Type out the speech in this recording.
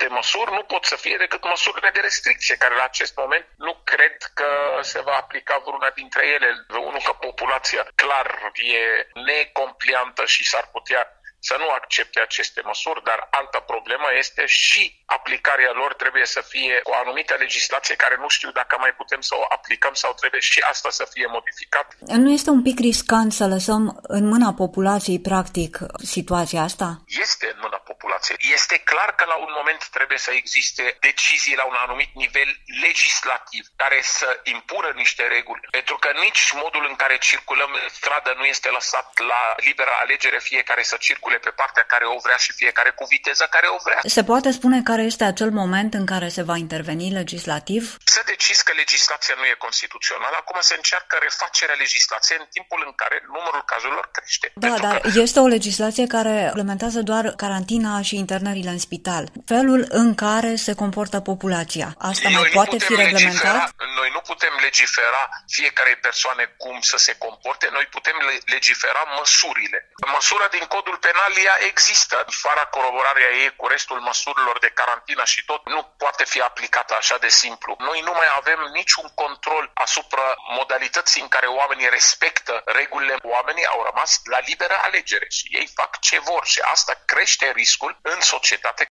măsuri nu pot să fie decât măsurile de restricție, care la acest moment nu cred că se va aplica vreuna dintre ele. Unul, că populația clar e necompliantă și s-ar putea să nu accepte aceste măsuri, dar alta problemă este și aplicarea lor trebuie să fie cu o anumită legislație care nu știu dacă mai putem să o aplicăm sau trebuie și asta să fie modificat. Nu este un pic riscant să lăsăm în mâna populației, practic, situația asta? Este în mâna populației. Este clar că la un moment trebuie să existe decizii la un anumit nivel legislativ care să impună niște reguli, pentru că nici modul în care circulăm în stradă nu este lăsat la liberă alegere, fiecare să circule pe partea care o vrea și fiecare cu viteza care o vrea. Se poate spune care este acel moment în care se va interveni legislativ? S-a decis că legislația nu e constituțională, acum se încearcă refacerea legislației în timpul în care numărul cazurilor crește. Da, dar este o legislație care reglementează doar carantina și internările în spital. Felul în care se comportă populația. Asta mai poate fi reglementat? Noi nu putem legifera fiecare persoane cum să se comporte, noi putem legifera măsurile. Măsura din codul penal ea există, fără coroborarea ei cu restul măsurilor de carantină și tot, nu poate fi aplicată așa de simplu. Noi nu mai avem niciun control asupra modalității în care oamenii respectă regulile. Oamenii au rămas la liberă alegere și ei fac ce vor și asta crește riscul în societate